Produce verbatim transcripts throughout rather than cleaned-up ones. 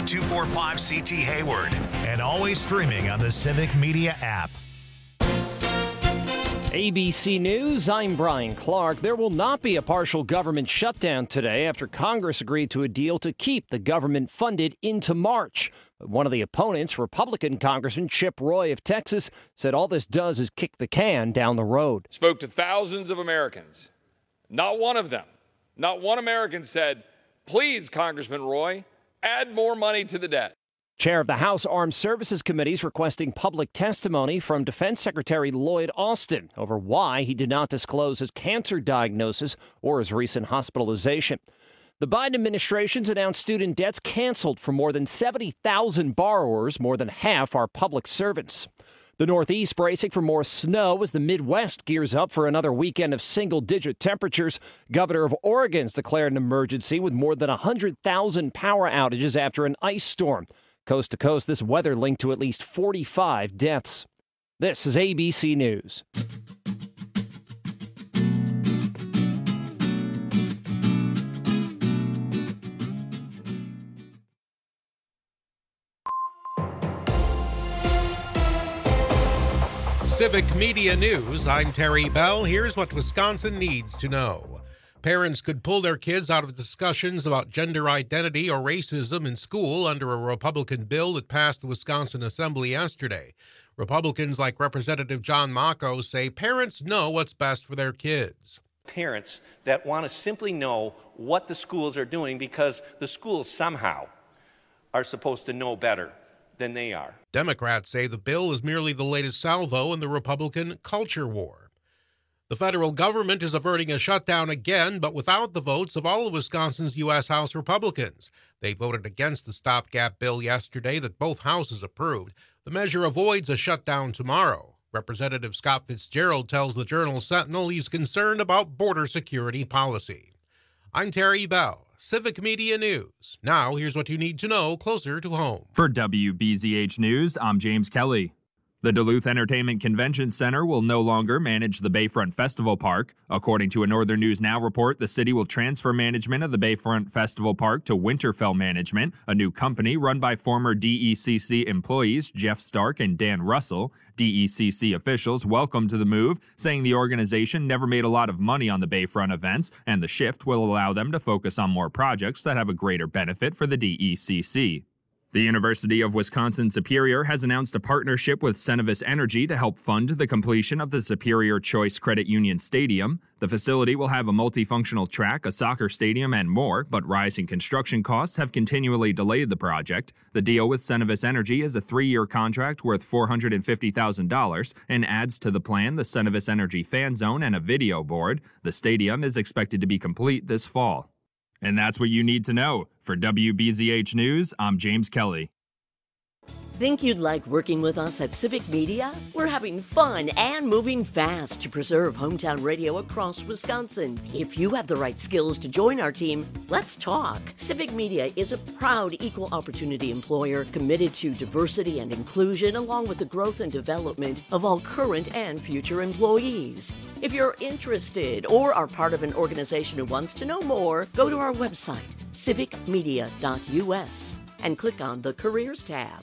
two four five C T Hayward. And always streaming on the Civic Media app. A B C News, I'm Brian Clark. There will not be a partial government shutdown today after Congress agreed to a deal to keep the government funded into March. But one of the opponents, Republican Congressman Chip Roy of Texas, said all this does is kick the can down the road. Spoke to thousands of Americans. Not one of them, not one American said, please, Congressman Roy, add more money to the debt. Chair of the House Armed Services Committee is requesting public testimony from Defense Secretary Lloyd Austin over why he did not disclose his cancer diagnosis or his recent hospitalization. The Biden administration's announced student debts canceled for more than seventy thousand borrowers. More than half are public servants. The Northeast bracing for more snow as the Midwest gears up for another weekend of single-digit temperatures. Governor of Oregon's declared an emergency with more than one hundred thousand power outages after an ice storm. Coast to coast, this weather linked to at least forty-five deaths. This is A B C News. Civic Media News, I'm Terry Bell. Here's what Wisconsin needs to know. Parents could pull their kids out of discussions about gender identity or racism in school under a Republican bill that passed the Wisconsin Assembly yesterday. Republicans like Representative John Mocco say parents know what's best for their kids. Parents that want to simply know what the schools are doing because the schools somehow are supposed to know better than they are. Democrats say the bill is merely the latest salvo in the Republican culture war. The federal government is averting a shutdown again, but without the votes of all of Wisconsin's U S House Republicans. They voted against the stopgap bill yesterday that both houses approved. The measure avoids a shutdown tomorrow. Representative Scott Fitzgerald tells the Journal-Sentinel he's concerned about border security policy. I'm Terry Bell, Civic Media News. Now, here's what you need to know closer to home. For W B Z H News, I'm James Kelly. The Duluth Entertainment Convention Center will no longer manage the Bayfront Festival Park. According to a Northern News Now report, the city will transfer management of the Bayfront Festival Park to Winterfell Management, a new company run by former D E C C employees Jeff Stark and Dan Russell. D E C C officials welcomed the move, saying the organization never made a lot of money on the Bayfront events, and the shift will allow them to focus on more projects that have a greater benefit for the D E C C. The University of Wisconsin-Superior has announced a partnership with Cenovus Energy to help fund the completion of the Superior Choice Credit Union Stadium. The facility will have a multifunctional track, a soccer stadium, and more, but rising construction costs have continually delayed the project. The deal with Cenovus Energy is a three-year contract worth four hundred fifty thousand dollars and adds to the plan the Cenovus Energy fan zone and a video board. The stadium is expected to be complete this fall. And that's what you need to know. For W B Z H News, I'm James Kelly. Think you'd like working with us at Civic Media? We're having fun and moving fast to preserve hometown radio across Wisconsin. If you have the right skills to join our team, let's talk. Civic Media is a proud equal opportunity employer committed to diversity and inclusion along with the growth and development of all current and future employees. If you're interested or are part of an organization who wants to know more, go to our website, civic media dot U S, and click on the Careers tab.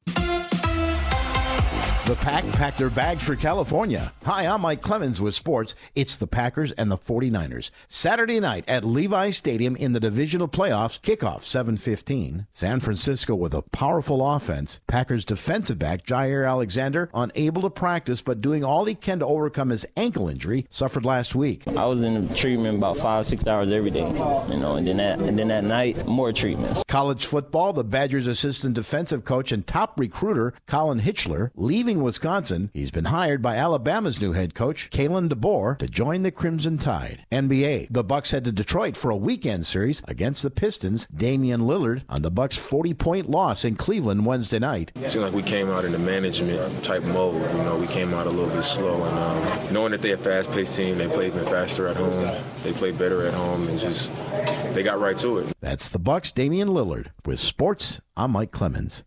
The Pack packed their bags for California. Hi, I'm Mike Clemens with sports. It's the Packers and the forty-niners. Saturday night at Levi Stadium in the divisional playoffs. Kickoff seven fifteen. San Francisco with a powerful offense. Packers defensive back Jair Alexander unable to practice but doing all he can to overcome his ankle injury suffered last week. I was in treatment about five, six hours every day, you know, and then that, and then at night, more treatments. College football, the Badgers assistant defensive coach and top recruiter Colin Hitchler leaving Wisconsin. He's been hired by Alabama's new head coach, Kalen DeBoer, to join the Crimson Tide. N B A, the Bucks head to Detroit for a weekend series against the Pistons. Damian Lillard on the Bucks' forty-point loss in Cleveland Wednesday night. It seemed like we came out in the management type mode. You know, we came out a little bit slow, and um, knowing that they're a fast-paced team, they played even faster at home. They played better at home, and just they got right to it. That's the Bucks' Damian Lillard. With sports, I'm Mike Clemens.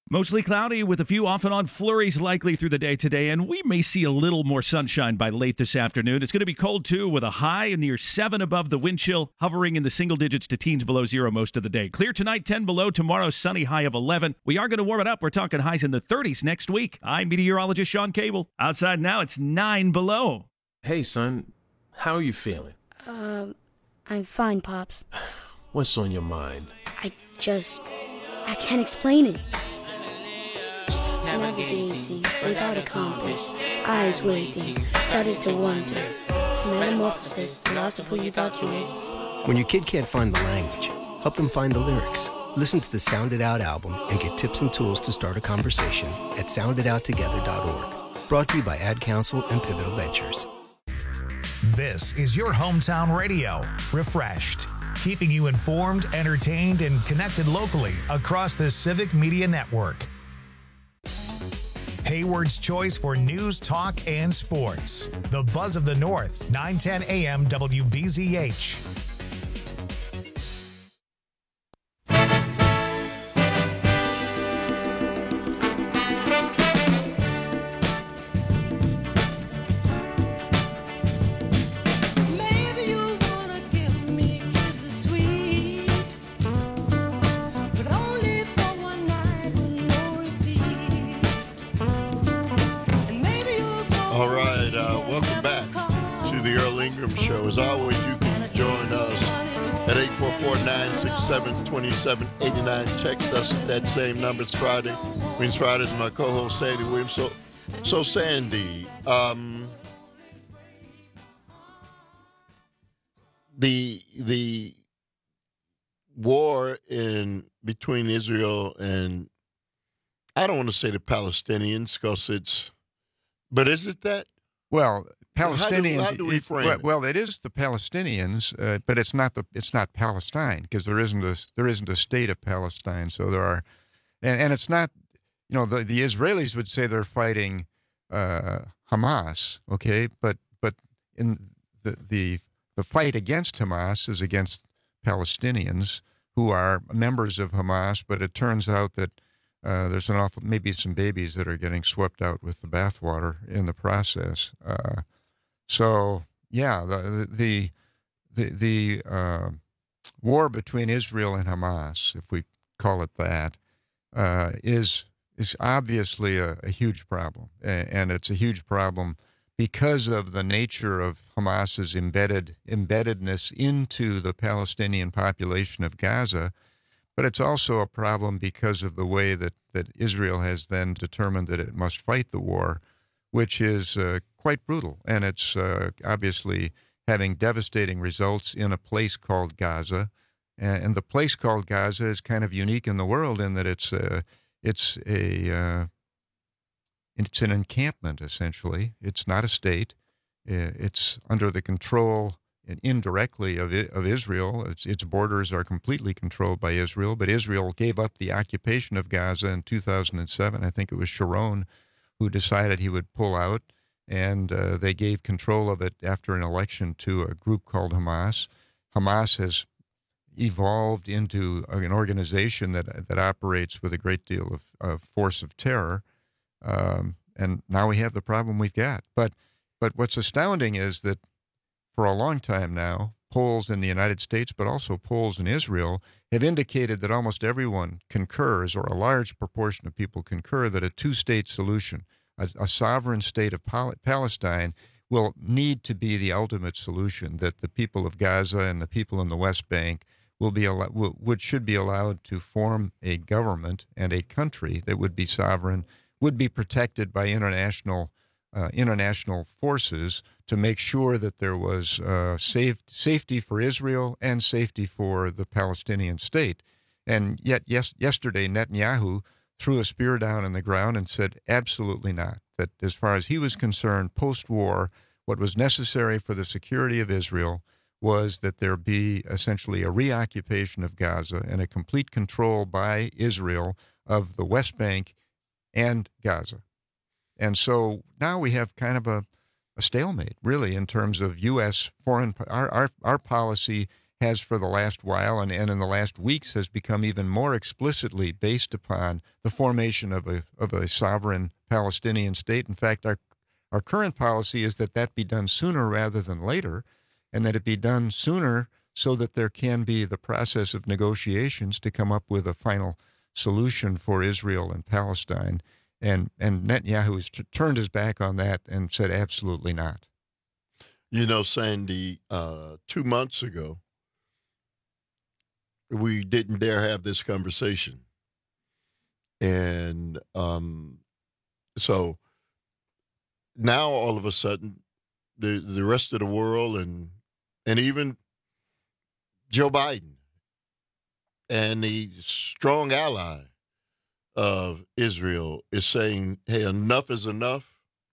Mostly cloudy with a few off and on flurries likely through the day today, and we may see a little more sunshine by late this afternoon. It's going to be cold, too, with a high near seven above the wind chill, hovering in the single digits to teens below zero most of the day. Clear tonight, ten below. Tomorrow, sunny, high of eleven. We are going to warm it up. We're talking highs in the thirties next week. I'm meteorologist Sean Cable. Outside now, it's nine below. Hey, son. How are you feeling? Um, I'm fine, Pops. What's on your mind? I just... I can't explain it. Navigating without a compass, eyes waiting, started to wonder. Metamorphosis, the loss of who you thought you was. When your kid can't find the language, help them find the lyrics. Listen to the Sound It Out album and get tips and tools to start a conversation at sound it out together dot org. Brought to you by Ad Council and Pivotal Ventures. This is your hometown radio, refreshed, keeping you informed, entertained, and connected locally across the Civic Media Network. Hayward's choice for news, talk, and sports. The Buzz of the North, nine ten A M W B Z H. Show. As always, you can join us at eight four four, nine six seven, two seven eight nine. Text us at that same number. It's Friday. Means Friday is my co-host, Sandy Williams. So, so Sandy, um, the the war in between Israel and, I don't want to say the Palestinians because it's, but is it that? Well, Palestinians. How do, how do we frame it, it? Well, it is the Palestinians, uh, but it's not the it's not Palestine because there isn't a there isn't a state of Palestine. So there are, and, and it's not, you know, the, the Israelis would say they're fighting uh, Hamas, okay, but but in the the the fight against Hamas is against Palestinians who are members of Hamas. But it turns out that uh, there's an awful maybe some babies that are getting swept out with the bathwater in the process. Uh, So yeah, the the the, the uh, war between Israel and Hamas, if we call it that, uh, is is obviously a, a huge problem, and it's a huge problem because of the nature of Hamas's embedded embeddedness into the Palestinian population of Gaza. But it's also a problem because of the way that, that Israel has then determined that it must fight the war, which is uh, quite brutal. And it's uh, obviously having devastating results in a place called Gaza. And, and the place called Gaza is kind of unique in the world in that it's a, it's a, uh, it's an encampment, essentially. It's not a state. It's under the control and indirectly of of Israel. Its, its borders are completely controlled by Israel, but Israel gave up the occupation of Gaza in two thousand seven. I think it was Sharon who decided he would pull out, and uh, they gave control of it after an election to a group called Hamas. Hamas has evolved into an organization that that operates with a great deal of, of force of terror, um, and now we have the problem we've got. But but what's astounding is that for a long time now, polls in the United States, but also polls in Israel, have indicated that almost everyone concurs, or a large proportion of people concur, that a two-state solution, a, a sovereign state of Pal- Palestine, will need to be the ultimate solution, that the people of Gaza and the people in the West Bank will be al- will, would should be allowed to form a government and a country that would be sovereign, would be protected by international uh, international forces to make sure that there was uh, safe, safety for Israel and safety for the Palestinian state. And yet, yes, yesterday, Netanyahu threw a spear down in the ground and said, absolutely not. That as far as he was concerned, post-war, what was necessary for the security of Israel was that there be essentially a reoccupation of Gaza and a complete control by Israel of the West Bank and Gaza. And so now we have kind of a, a stalemate, really, in terms of U S foreign, our, our, our policy has for the last while and, and in the last weeks has become even more explicitly based upon the formation of a of a sovereign Palestinian state. In fact, our our current policy is that that be done sooner rather than later, and that it be done sooner so that there can be the process of negotiations to come up with a final solution for Israel and Palestine. And and Netanyahu has t- turned his back on that and said absolutely not. You know, Sandy, uh, two months ago, we didn't dare have this conversation. And um, so now all of a sudden, the, the rest of the world and and even Joe Biden and the strong ally of Israel is saying, hey, enough is enough.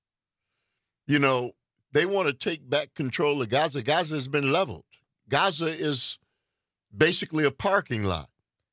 You know, they want to take back control of Gaza. Gaza has been leveled. Gaza is basically a parking lot.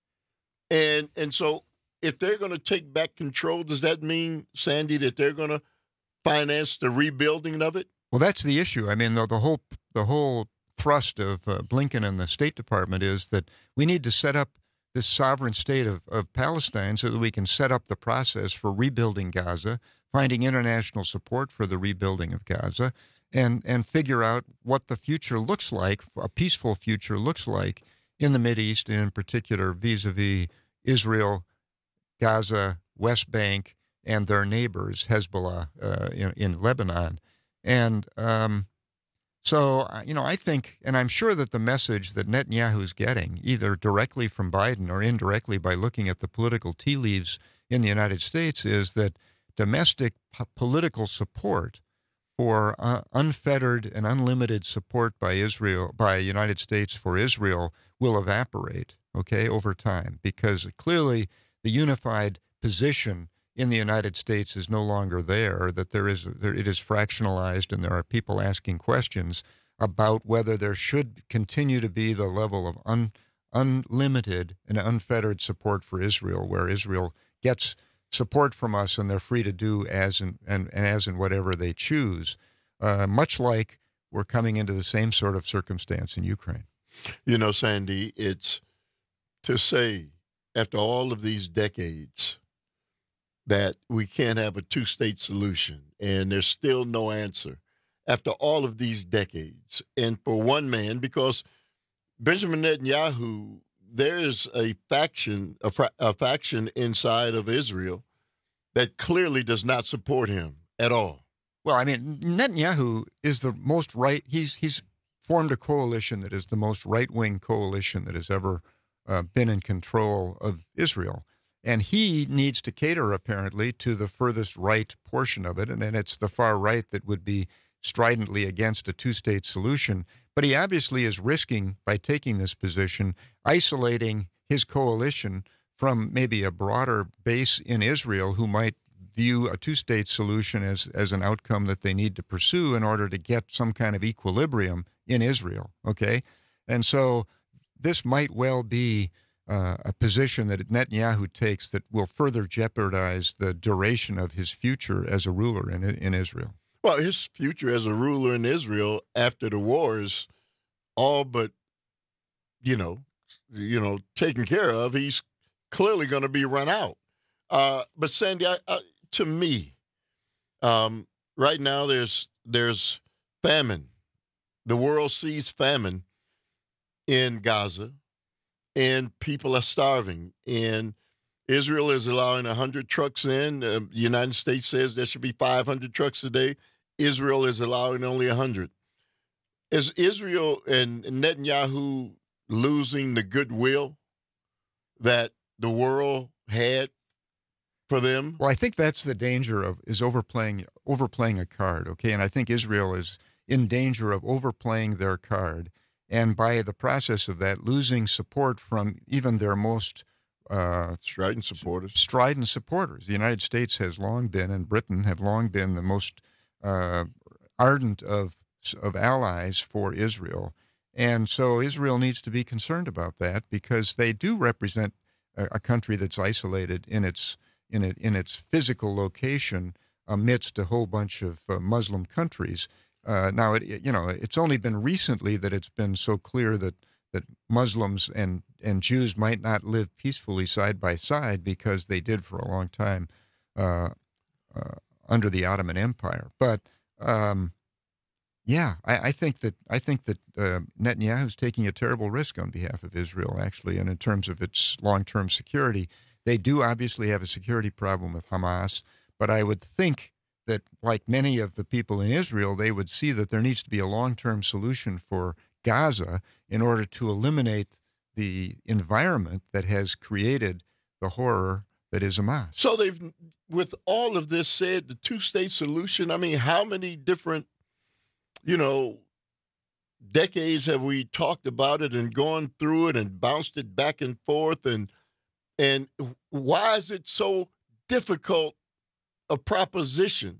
And and so if they're going to take back control, does that mean, Sandy, that they're going to finance the rebuilding of it? Well, that's the issue. I mean, the, the whole the whole thrust of uh, Blinken and the State Department is that we need to set up this sovereign state of, of Palestine so that we can set up the process for rebuilding Gaza, finding international support for the rebuilding of Gaza, and and figure out what the future looks like, a peaceful future looks like in the Mideast, and in particular vis-a-vis Israel, Gaza, West Bank, and their neighbors, Hezbollah uh, in, in Lebanon. And um, so, you know, I think, and I'm sure that the message that Netanyahu is getting, either directly from Biden or indirectly by looking at the political tea leaves in the United States, is that domestic po- political support for uh, unfettered and unlimited support by Israel, by the United States for Israel, will evaporate, okay, over time, because clearly the unified position in the United States is no longer there, that there is there, it is fractionalized, and there are people asking questions about whether there should continue to be the level of un, unlimited and unfettered support for Israel, where Israel gets support from us and they're free to do as in, and, and as in whatever they choose, uh, much like we're coming into the same sort of circumstance in Ukraine. You know, Sandy, it's to say after all of these decades that we can't have a two-state solution, and there's still no answer after all of these decades. And for one man, because Benjamin Netanyahu, there is a faction, a, fra- a faction inside of Israel that clearly does not support him at all. Well, I mean, Netanyahu is the most right. He's he's formed a coalition that is the most right-wing coalition that has ever uh, been in control of Israel. And he needs to cater, apparently, to the furthest right portion of it. And then it's the far right that would be stridently against a two-state solution. But he obviously is risking, by taking this position, isolating his coalition from maybe a broader base in Israel who might view a two-state solution as, as an outcome that they need to pursue in order to get some kind of equilibrium in Israel, okay? And so this might well be Uh, a position that Netanyahu takes that will further jeopardize the duration of his future as a ruler in in Israel. Well, his future as a ruler in Israel after the war is all but, you know, you know, taken care of. He's clearly going to be run out. Uh, but Sandy, I, I, to me, um, right now there's there's famine. The world sees famine in Gaza. And people are starving. And Israel is allowing one hundred trucks in. Uh, the United States says there should be five hundred trucks a day. Israel is allowing only one hundred. Is Israel and Netanyahu losing the goodwill that the world had for them? Well, I think that's the danger of is overplaying overplaying a card, okay? And I think Israel is in danger of overplaying their card. And by the process of that, losing support from even their most uh, strident supporters. Strident supporters. The United States has long been, and Britain have long been, the most uh, ardent of of allies for Israel. And so Israel needs to be concerned about that, because they do represent a, a country that's isolated in its in it in its physical location amidst a whole bunch of uh, Muslim countries. Uh, now, it, you know, it's only been recently that it's been so clear that that Muslims and, and Jews might not live peacefully side by side, because they did for a long time uh, uh, under the Ottoman Empire. But um, yeah, I, I think that I think that uh, Netanyahu's taking a terrible risk on behalf of Israel, actually, and in terms of its long-term security. They do obviously have a security problem with Hamas, but I would think that, like many of the people in Israel, they would see that there needs to be a long-term solution for Gaza in order to eliminate the environment that has created the horror that is Hamas. So they've, with all of this said, the two-state solution, I mean, how many different, you know, decades have we talked about it and gone through it and bounced it back and forth? And, and why is it so difficult a proposition?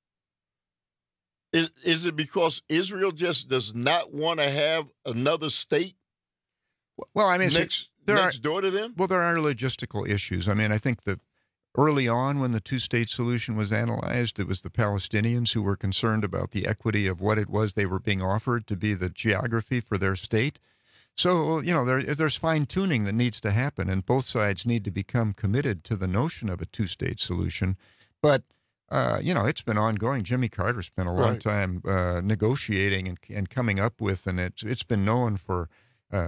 Is, is it because Israel just does not want to have another state? Well, I mean, next, there next are, door to them? Well, there are logistical issues. I mean, I think that early on when the two-state solution was analyzed, it was the Palestinians who were concerned about the equity of what it was they were being offered to be the geography for their state. So, you know, there, there's fine-tuning that needs to happen, and both sides need to become committed to the notion of a two-state solution. But, uh, you know, it's been ongoing. Jimmy Carter spent a long Right. time uh, negotiating and, and coming up with, and it's, it's been known for uh,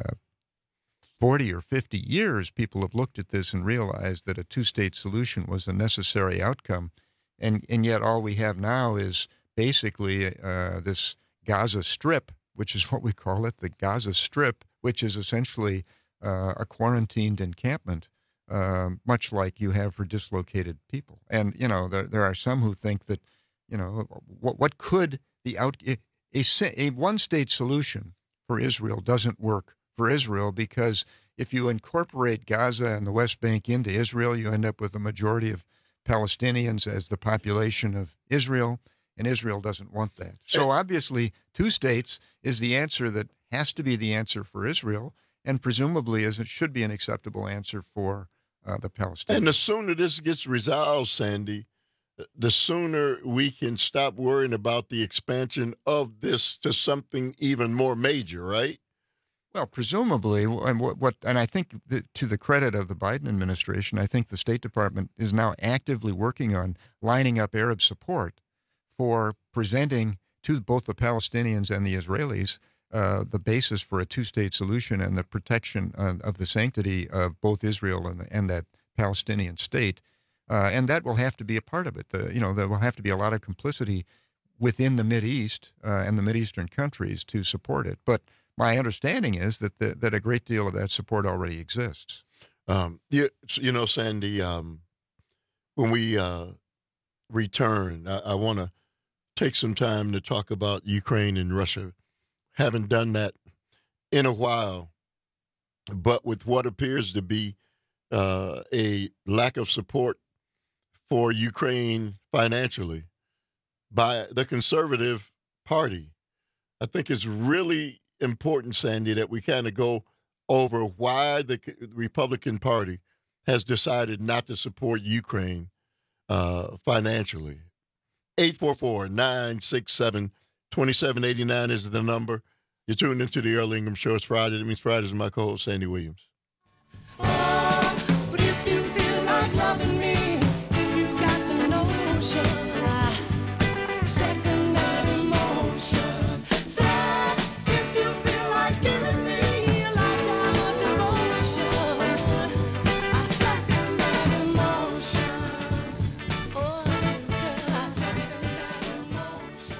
forty or fifty years. People have looked at this and realized that a two-state solution was a necessary outcome. And, and yet all we have now is basically uh, this Gaza Strip, which is what we call it, the Gaza Strip, which is essentially uh, a quarantined encampment, uh, much like you have for dislocated people. And, you know, there, there are some who think that, you know, what, what could the out, a, a, a one-state solution for Israel doesn't work for Israel, because if you incorporate Gaza and the West Bank into Israel, you end up with a majority of Palestinians as the population of Israel, and Israel doesn't want that. So obviously, two states is the answer that has to be the answer for Israel, and presumably as it should be an acceptable answer for uh, the Palestinians. And the sooner this gets resolved, Sandy, the sooner we can stop worrying about the expansion of this to something even more major, right? Well, presumably, and what, what and I think that to the credit of the Biden administration, I think the State Department is now actively working on lining up Arab support for presenting to both the Palestinians and the Israelis uh, the basis for a two-state solution and the protection uh, of the sanctity of both Israel and, the, and that Palestinian state. Uh, and that will have to be a part of it. The, you know, there will have to be a lot of complicity within the Mideast uh, and the Mideastern countries to support it. But my understanding is that the, that a great deal of that support already exists. Um, you, you know, Sandy, um, when we uh, return, I, I want to take some time to talk about Ukraine and Russia. Haven't done that in a while, but with what appears to be uh, a lack of support for Ukraine financially by the Conservative Party, I think it's really important, Sandy, that we kind of go over why the Republican Party has decided not to support Ukraine uh, financially. eight four four, nine six seven, two seven eight nine is the number. You're tuned into the Earl Ingham Show. It's Friday. That means Friday is my co-host, Sandy Williams. Oh, but if you feel like loving me, then you got the notion. Secondary emotion. Say, if you feel like giving me a lifetime of devotion, I second that emotion. Oh, I second that emotion.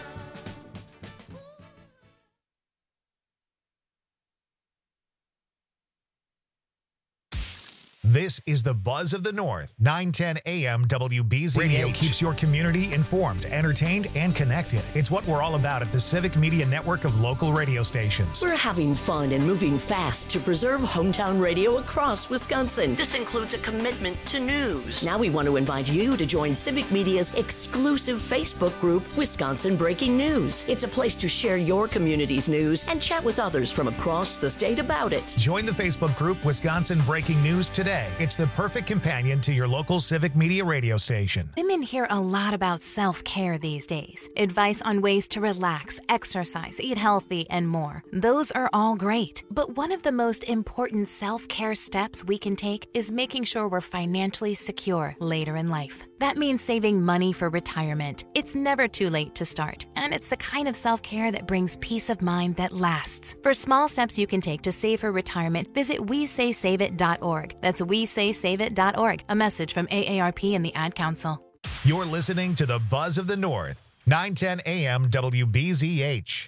This is the Buzz of the North. nine ten A M W B Z H. Radio keeps your community informed, entertained, and connected. It's what we're all about at the Civic Media Network of local radio stations. We're having fun and moving fast to preserve hometown radio across Wisconsin. This includes a commitment to news. Now we want to invite you to join Civic Media's exclusive Facebook group, Wisconsin Breaking News. It's a place to share your community's news and chat with others from across the state about it. Join the Facebook group Wisconsin Breaking News today today. It's the perfect companion to your local Civic Media radio station. Women hear a lot about self-care these days. Advice on ways to relax, exercise, eat healthy, and more. Those are all great. But one of the most important self-care steps we can take is making sure we're financially secure later in life. That means saving money for retirement. It's never too late to start, and it's the kind of self-care that brings peace of mind that lasts. For small steps you can take to save for retirement, visit we say save it dot org. That's we say save it dot org. A message from A A R P and the Ad Council. You're listening to the Buzz of the North, nine ten A M W B Z H.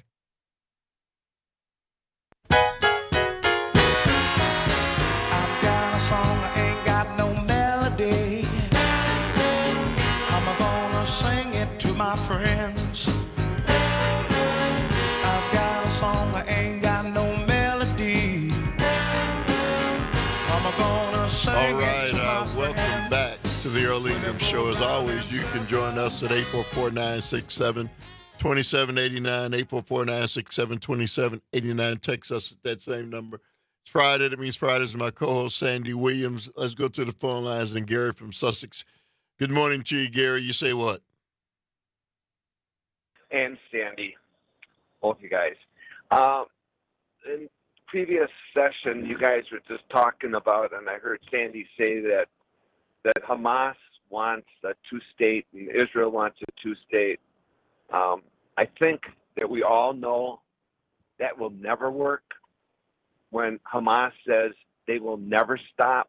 I've got a song, I ain't got no melody. I'm gonna sing it to my friends. I've got a song, I ain't got no melody. I'm gonna sing All it right, to my uh, welcome friends. back to the Earl Ingram Show. As always, you can join us at eight four four, nine six seven, two seven eight nine, eight four four, nine six seven, two seven eight nine. Text us at that same number. It's Friday. That means Fridays is my co-host, Sandy Williams. Let's go to the phone lines. And Gary from Sussex. Good morning to you, Gary. You say what? And Sandy, both you guys. Um, in previous session, you guys were just talking about, and I heard Sandy say that that Hamas wants a two-state and Israel wants a two-state. Um, I think that we all know that will never work when Hamas says they will never stop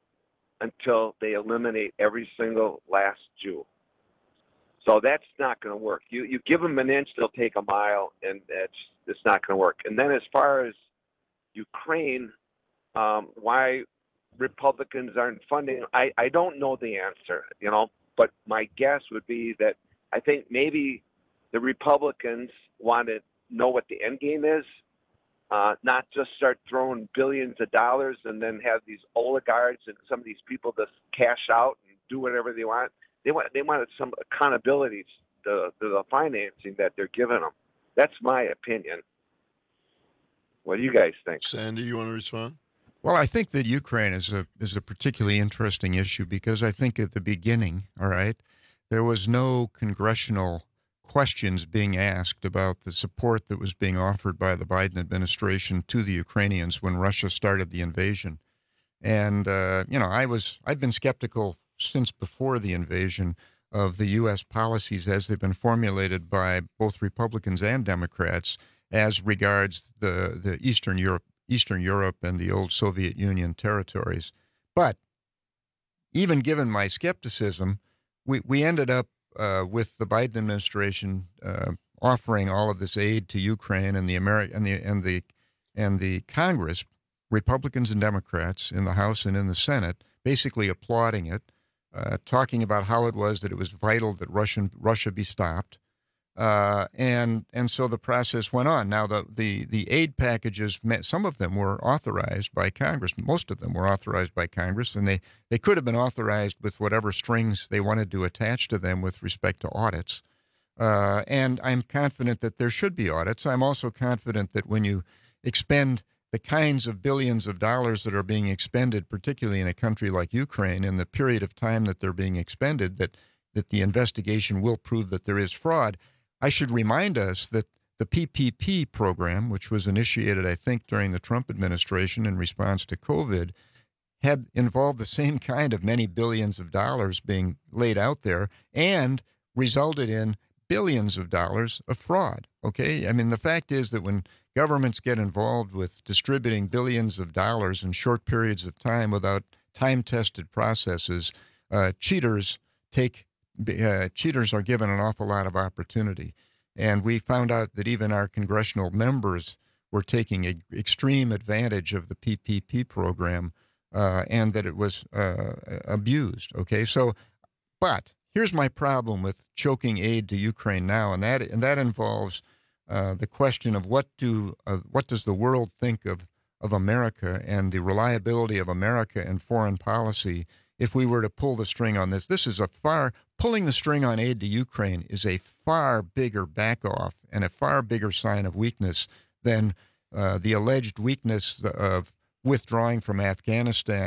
until they eliminate every single last Jew. So that's not going to work. You you give them an inch, they'll take a mile, and it's it's not going to work. And then as far as Ukraine, um, why Republicans aren't funding, I, I don't know the answer, you know, but my guess would be that I think maybe the Republicans want to know what the end game is, uh, not just start throwing billions of dollars and then have these oligarchs and some of these people just cash out and do whatever they want. They want they wanted some accountability to, to the financing that they're giving them. That's my opinion. What do you guys think? Sandy, you want to respond? Well, I think that Ukraine is a is a particularly interesting issue because I think at the beginning, all right, there was no congressional questions being asked about the support that was being offered by the Biden administration to the Ukrainians when Russia started the invasion. And, uh, you know, I was I've been skeptical since before the invasion of the U S policies as they've been formulated by both Republicans and Democrats as regards the, the Eastern Europe, Eastern Europe and the old Soviet Union territories. But even given my skepticism, we, we ended up uh, with the Biden administration uh, offering all of this aid to Ukraine and the Ameri- and the and the and the Congress, Republicans and Democrats in the House and in the Senate, basically applauding it. Uh, talking about how it was that it was vital that Russian Russia be stopped, uh, and and so the process went on. Now the the the aid packages, some of them were authorized by Congress, most of them were authorized by Congress, and they they could have been authorized with whatever strings they wanted to attach to them with respect to audits. Uh, and I'm confident that there should be audits. I'm also confident that when you expend the kinds of billions of dollars that are being expended, particularly in a country like Ukraine, in the period of time that they're being expended, that, that the investigation will prove that there is fraud. I should remind us that the P P P program, which was initiated, I think, during the Trump administration in response to COVID, had involved the same kind of many billions of dollars being laid out there and resulted in billions of dollars of fraud, okay? I mean, the fact is that when governments get involved with distributing billions of dollars in short periods of time without time-tested processes, uh, cheaters take uh, cheaters are given an awful lot of opportunity. And we found out that even our congressional members were taking a, extreme advantage of the P P P program uh, and that it was uh, abused, okay? So, but here's my problem with choking aid to Ukraine now, and that and that involves Uh, the question of what do uh, what does the world think of of America and the reliability of America and foreign policy if we were to pull the string on this? This is a far pulling the string on aid to Ukraine is a far bigger back off and a far bigger sign of weakness than uh, the alleged weakness of withdrawing from Afghanistan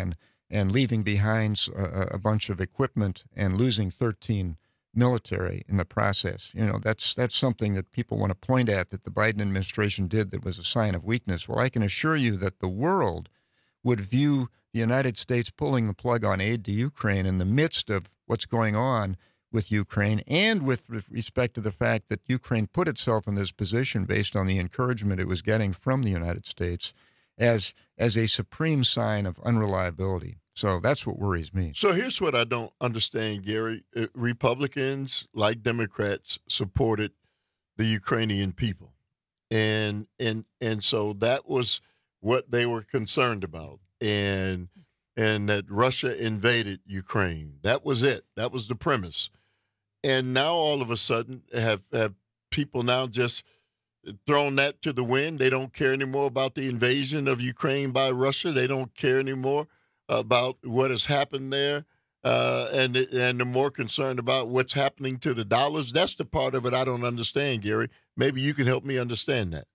and leaving behind a, a bunch of equipment and losing thirteen military in the process. You know, that's that's something that people want to point at that the Biden administration did that was a sign of weakness. Well, I can assure you that the world would view the United States pulling the plug on aid to Ukraine in the midst of what's going on with Ukraine, and with respect to the fact that Ukraine put itself in this position based on the encouragement it was getting from the United States as as a supreme sign of unreliability. So that's what worries me. So here's what I don't understand, Gary. Uh, Republicans, like Democrats, supported the Ukrainian people. And and and so that was what they were concerned about. And and that Russia invaded Ukraine. That was it. That was the premise. And now all of a sudden have, have people now just thrown that to the wind. They don't care anymore about the invasion of Ukraine by Russia. They don't care anymore about what has happened there, uh, and and they're more concerned about what's happening to the dollars. That's the part of it I don't understand, Gary. Maybe you can help me understand that.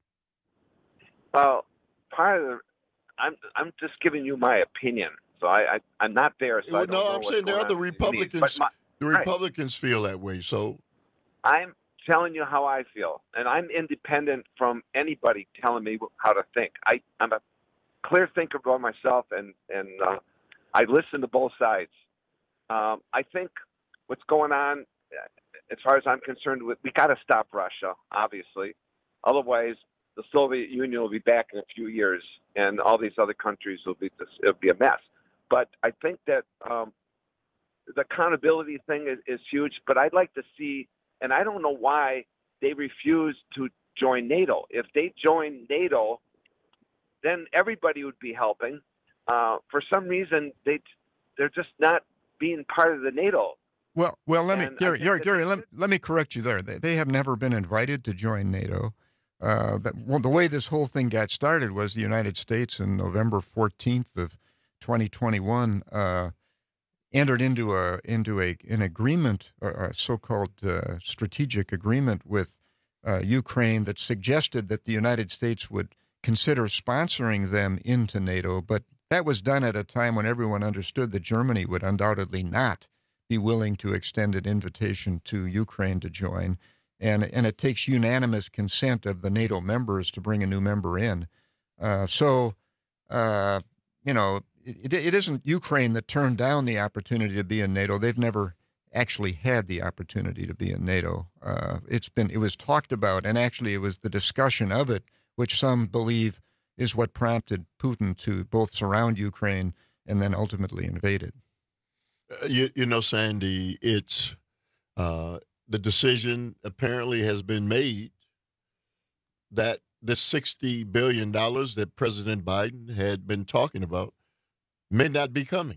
Well, part of the, I'm I'm just giving you my opinion, so I, I I'm not there. So well, I don't no, know I'm what's saying there going are the on in these Republicans. meetings. But the my- Republicans feel that way. So I'm telling you how I feel, and I'm independent from anybody telling me how to think. I I'm a clear thinker by myself, and and uh, I listen to both sides. Um, I think what's going on, as far as I'm concerned, with we got to stop Russia, obviously. Otherwise, the Soviet Union will be back in a few years, and all these other countries will be it'll be a mess. But I think that um, the accountability thing is, is huge. But I'd like to see, and I don't know why they refuse to join NATO. If they join NATO, then everybody would be helping. Uh, for some reason, they they're just not being part of the NATO. Well, well, let me, And I Gary, think Gary, that- Gary let, let me correct you there. They, they have never been invited to join NATO. Uh, that, well, the way this whole thing got started was the United States on November fourteenth of twenty twenty-one uh, entered into a into a an agreement, a so-called uh, strategic agreement with uh, Ukraine that suggested that the United States would consider sponsoring them into NATO, but that was done at a time when everyone understood that Germany would undoubtedly not be willing to extend an invitation to Ukraine to join. And, and it takes unanimous consent of the NATO members to bring a new member in. Uh, so, uh, you know, it, it isn't Ukraine that turned down the opportunity to be in NATO. They've never actually had the opportunity to be in NATO. Uh, it's been, it was talked about, and actually it was the discussion of it, which some believe is what prompted Putin to both surround Ukraine and then ultimately invade it. Uh, you, you know, Sandy, it's uh, the decision apparently has been made that the sixty billion dollars that President Biden had been talking about may not be coming.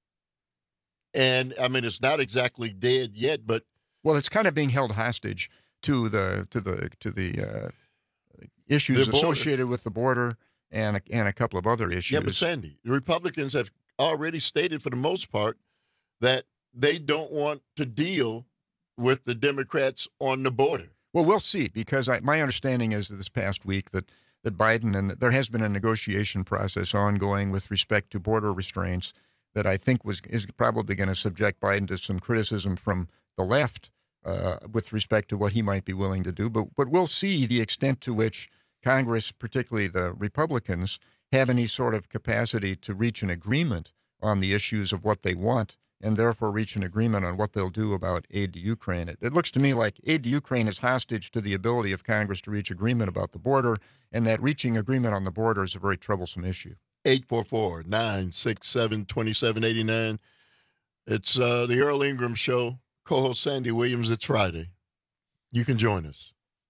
And, I mean, it's not exactly dead yet, but... Well, it's kind of being held hostage to the to the, to the uh, issues The border. associated with the border and a, and a couple of other issues. Yeah, but Sandy, the Republicans have already stated for the most part that they don't want to deal with the Democrats on the border. Well, we'll see, because I, my understanding is that this past week that, that Biden, and that there has been a negotiation process ongoing with respect to border restraints that I think was is probably going to subject Biden to some criticism from the left uh, with respect to what he might be willing to do. But, but we'll see the extent to which Congress, particularly the Republicans, have any sort of capacity to reach an agreement on the issues of what they want, and therefore reach an agreement on what they'll do about aid to Ukraine. It, it looks to me like aid to Ukraine is hostage to the ability of Congress to reach agreement about the border, and that reaching agreement on the border is a very troublesome issue. eight four four, nine six seven, two seven eight nine. It's uh, the Earl Ingram Show. Co-host Sandy Williams. It's Friday. You can join us.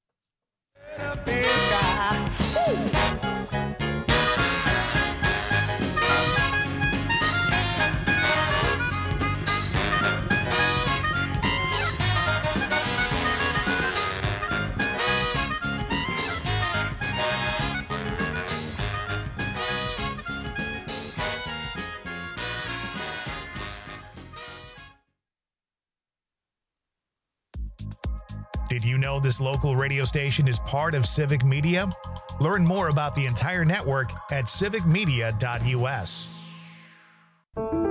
Did you know this local radio station is part of Civic Media? Learn more about the entire network at civic media dot U S.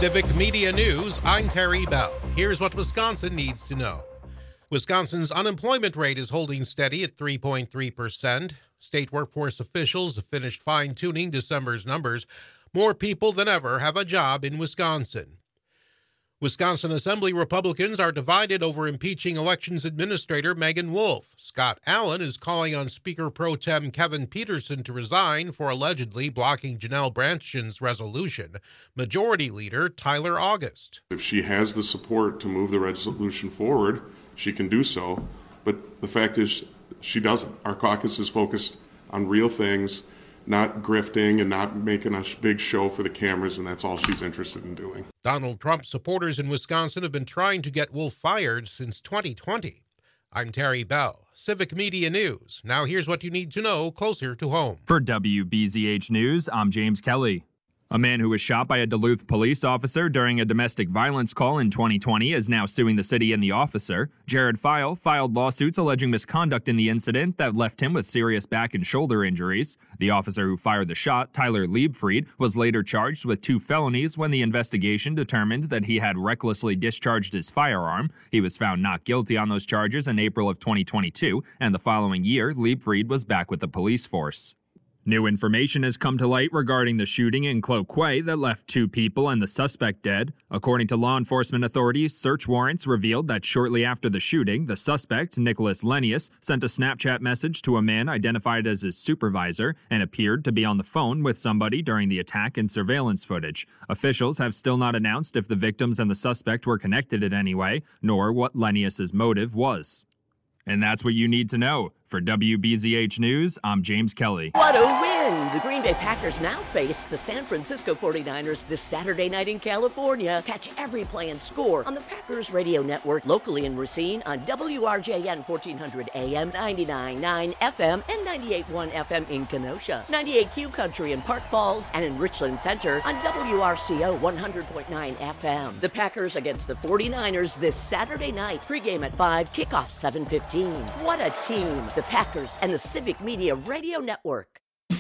Civic Media News, I'm Terry Bell. Here's what Wisconsin needs to know. Wisconsin's unemployment rate is holding steady at three point three percent. State workforce officials have finished fine-tuning December's numbers. More people than ever have a job in Wisconsin. Wisconsin Assembly Republicans are divided over impeaching Elections Administrator Megan Wolf. Scott Allen is calling on Speaker Pro Tem Kevin Peterson to resign for allegedly blocking Janelle Brandtjen's resolution. Majority Leader Tyler August. If she has the support to move the resolution forward, she can do so. But the fact is, she doesn't. Our caucus is focused on real things, not grifting and not making a big show for the cameras, and that's all she's interested in doing. Donald Trump supporters in Wisconsin have been trying to get Wolf fired since twenty twenty. I'm Terry Bell, Civic Media News. Now here's what you need to know closer to home. For W B Z H News, I'm James Kelly. A man who was shot by a Duluth police officer during a domestic violence call in twenty twenty is now suing the city and the officer. Jared File filed lawsuits alleging misconduct in the incident that left him with serious back and shoulder injuries. The officer who fired the shot, Tyler Liebfried, was later charged with two felonies when the investigation determined that he had recklessly discharged his firearm. He was found not guilty on those charges in April of twenty twenty-two, and the following year, Liebfried was back with the police force. New information has come to light regarding the shooting in Cloquet that left two people and the suspect dead. According to law enforcement authorities, search warrants revealed that shortly after the shooting, the suspect, Nicholas Lenius, sent a Snapchat message to a man identified as his supervisor and appeared to be on the phone with somebody during the attack and surveillance footage. Officials have still not announced if the victims and the suspect were connected in any way, nor what Lenius's motive was. And that's what you need to know. For W B Z H News, I'm James Kelly. What a win! The Green Bay Packers now face the San Francisco forty-niners this Saturday night in California. Catch every play and score on the Packers Radio Network, locally in Racine on W R J N fourteen hundred A M, ninety-nine point nine F M, and ninety-eight point one F M in Kenosha, ninety-eight Q Country in Park Falls, and in Richland Center on W R C O one hundred point nine F M. The Packers against the forty-niners this Saturday night. Pregame at five, kickoff seven fifteen. What a team! The Packers and the Civic Media Radio Network.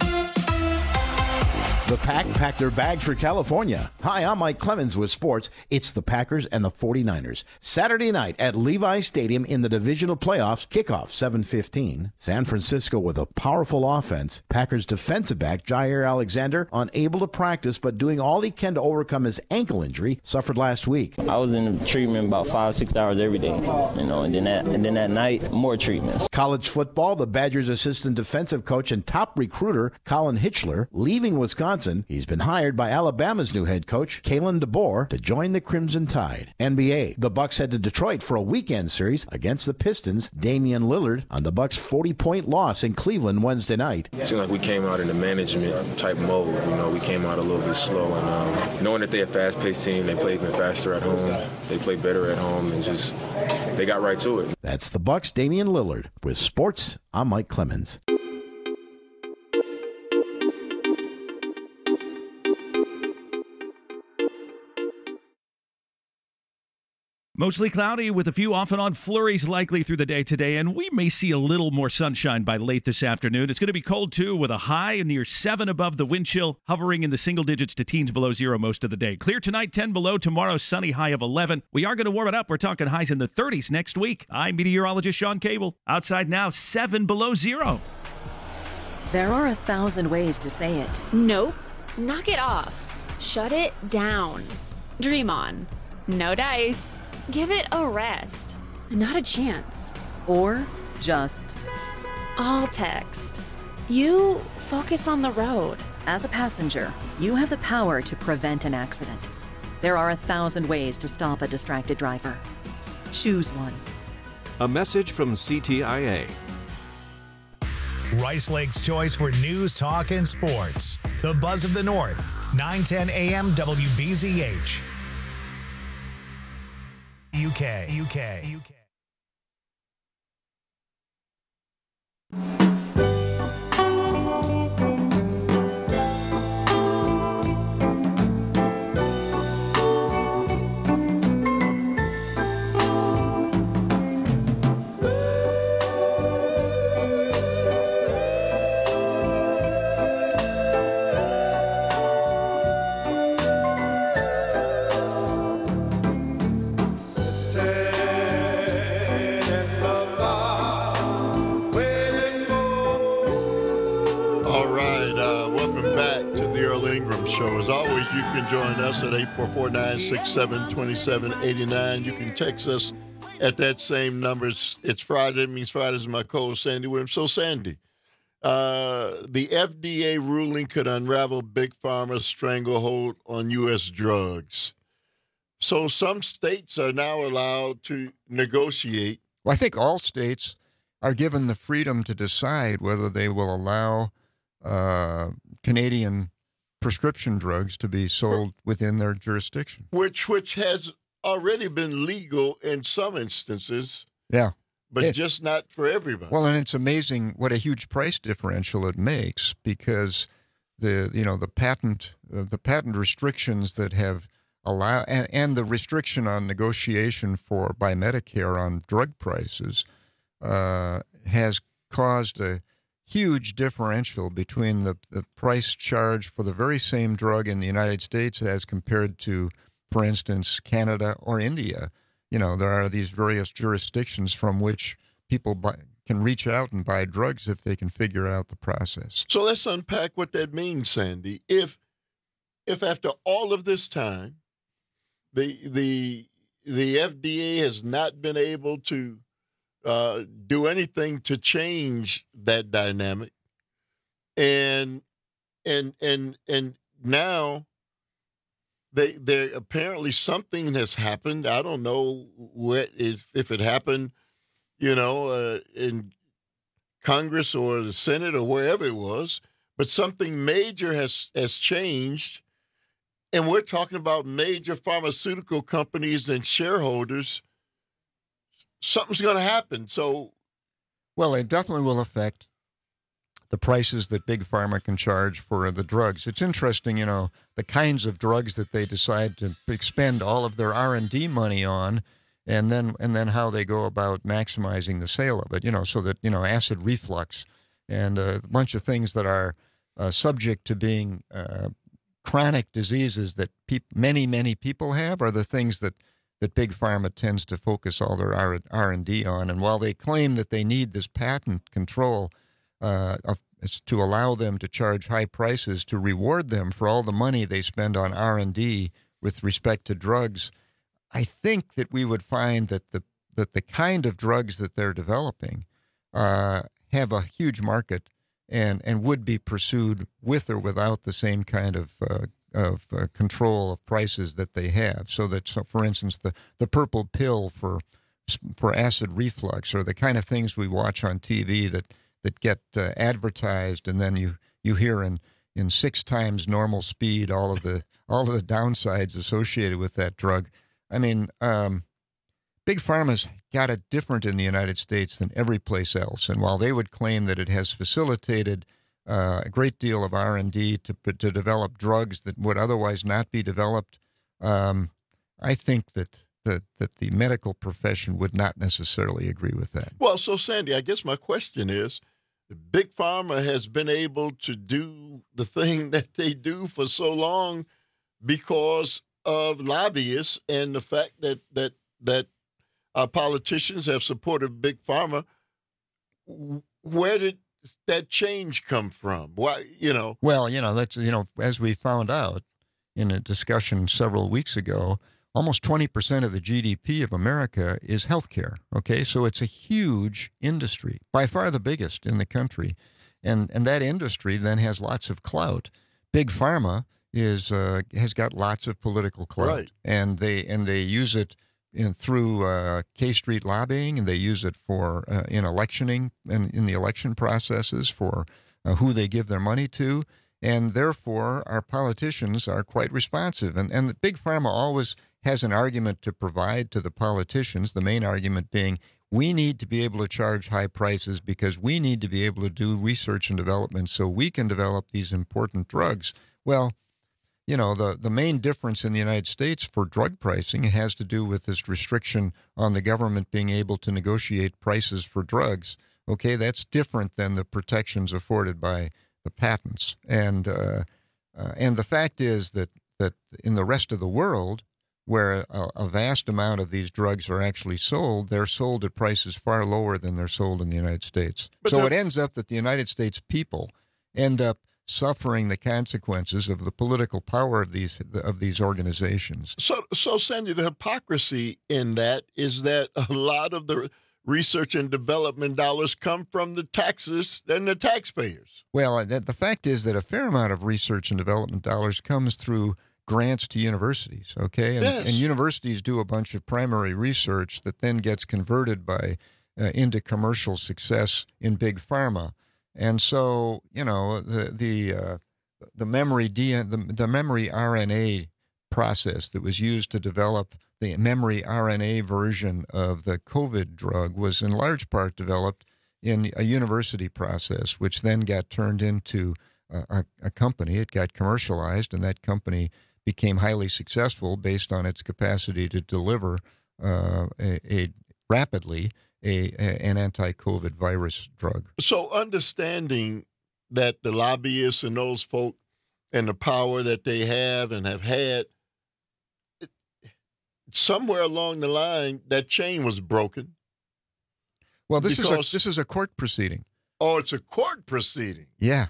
The Pack packed their bags for California. Hi, I'm Mike Clemens with sports. It's the Packers and the forty-niners. Saturday night at Levi Stadium in the divisional playoffs. Kickoff seven fifteen. San Francisco with a powerful offense. Packers defensive back Jair Alexander unable to practice but doing all he can to overcome his ankle injury suffered last week. I was in treatment about five, six hours every day, you know, and then that, and then at night, more treatments. College football, the Badgers' assistant defensive coach and top recruiter, Colin Hitchler, leaving Wisconsin. He's been hired by Alabama's new head coach, Kalen DeBoer, to join the Crimson Tide. N B A, the Bucks head to Detroit for a weekend series against the Pistons. Damian Lillard on the Bucks' forty-point loss in Cleveland Wednesday night. It seemed like we came out in a management type mode. You know, we came out a little bit slow, and um, knowing that they're a fast-paced team, they play even faster at home. They play better at home, and just they got right to it. That's the Bucks' Damian Lillard. With sports, I'm Mike Clemens. Mostly cloudy with a few off and on flurries likely through the day today, and we may see a little more sunshine by late this afternoon. It's going to be cold, too, with a high near seven above the wind chill, hovering in the single digits to teens below zero most of the day. Clear tonight, ten below. Tomorrow, sunny high of eleven. We are going to warm it up. We're talking highs in the thirties next week. I'm meteorologist Sean Cable. Outside now, seven below zero. There are a thousand ways to say it. Nope. Knock it off. Shut it down. Dream on. No dice. Give it a rest. Not a chance. Or just all text. You focus on the road. As a passenger, you have the power to prevent an accident. There are a thousand ways to stop a distracted driver. Choose one. A message from C T I A. Rice Lake's choice for news, talk, and sports. The Buzz of the North, nine ten A M W B Z H. U K, U K, U K. Uh, welcome back to the Earl Ingram Show. As always, you can join us at eight four four, nine six seven, two seven eight nine. You can text us at that same number. It's, it's Friday. It means Friday is my co-host, Sandy Williams. So, Sandy, uh, the F D A ruling could unravel Big Pharma's stranglehold on U S drugs. So some states are now allowed to negotiate. Well, I think all states are given the freedom to decide whether they will allow uh, Canadian prescription drugs to be sold within their jurisdiction. Which which has already been legal in some instances, Yeah. but It- just not for everybody. Well, and it's amazing what a huge price differential it makes because the you know the patent uh, the patent restrictions that have allow and, and the restriction on negotiation for by Medicare on drug prices uh, has caused a huge differential between the, the price charged for the very same drug in the United States as compared to, for instance, Canada or India. You know, there are these various jurisdictions from which people buy, can reach out and buy drugs if they can figure out the process. So let's unpack what that means, Sandy. If if after all of this time, the the the F D A has not been able to uh, do anything to change that dynamic, and and and and now they they apparently something has happened. I don't know what if if it happened, you know, uh, in Congress or the Senate or wherever it was, but something major has has changed. And we're talking about major pharmaceutical companies and shareholders. Something's going to happen. So, well, it definitely will affect the prices that Big Pharma can charge for the drugs. It's interesting, you know, the kinds of drugs that they decide to expend all of their R and D money on, and then and then how they go about maximizing the sale of it. You know, so that you know, acid reflux and a bunch of things that are uh, subject to being uh, chronic diseases that peop- many, many people have are the things that, that Big Pharma tends to focus all their R- R&D on. And while they claim that they need this patent control uh, of, to allow them to charge high prices to reward them for all the money they spend on R and D with respect to drugs, I think that we would find that the, that the kind of drugs that they're developing uh, have a huge market and and would be pursued with or without the same kind of uh, of uh, control of prices that they have. So that, so for instance, the, the purple pill for for acid reflux, or the kind of things we watch on T V that that get uh, advertised, and then you you hear in in six times normal speed all of the all of the downsides associated with that drug. I mean, um, Big Pharma's got it different in the United States than every place else. And while they would claim that it has facilitated uh, a great deal of R and D to to develop drugs that would otherwise not be developed, um, I think that, that that the medical profession would not necessarily agree with that. well, so Sandy, I guess my question is, Big Pharma has been able to do the thing that they do for so long because of lobbyists and the fact that that that our politicians have supported Big Pharma. Where did that change come from? Why, you know? Well, you know, that's, you know, as we found out in a discussion several weeks ago, almost twenty percent of the G D P of America is healthcare. Okay. So it's a huge industry, by far the biggest in the country. And, and that industry then has lots of clout. Big Pharma is, uh, has got lots of political clout, Right. and they, and they use it in, through uh, K Street lobbying, and they use it for uh, in electioning and in the election processes for uh, who they give their money to, and therefore our politicians are quite responsive. And and the Big Pharma always has an argument to provide to the politicians. The main argument being, we need to be able to charge high prices because we need to be able to do research and development so we can develop these important drugs. Well, you know, the, the main difference in the United States for drug pricing has to do with this restriction on the government being able to negotiate prices for drugs. Okay, that's different than the protections afforded by the patents. And uh, uh, and the fact is that, that in the rest of the world, where a, a vast amount of these drugs are actually sold, they're sold at prices far lower than they're sold in the United States. But so there- it ends up that the United States people end up suffering the consequences of the political power of these of these organizations. So, so Sandy, the hypocrisy in that is that a lot of the research and development dollars come from the taxes and the taxpayers. Well, the, the fact is that a fair amount of research and development dollars comes through grants to universities, okay? And, Yes. and universities do a bunch of primary research that then gets converted by uh, into commercial success in big pharma. And so, you know, the the uh, the memory D N, the, the memory R N A process that was used to develop the memory R N A version of the COVID drug was in large part developed in a university process, which then got turned into a, a, a company. It got commercialized, and that company became highly successful based on its capacity to deliver uh, a, a rapidly a, a an anti-COVID virus drug. So understanding that the lobbyists and those folk and the power that they have and have had, it, somewhere along the line, that chain was broken. Well, this is Because- a, this is a court proceeding. Oh, it's a court proceeding. Yeah.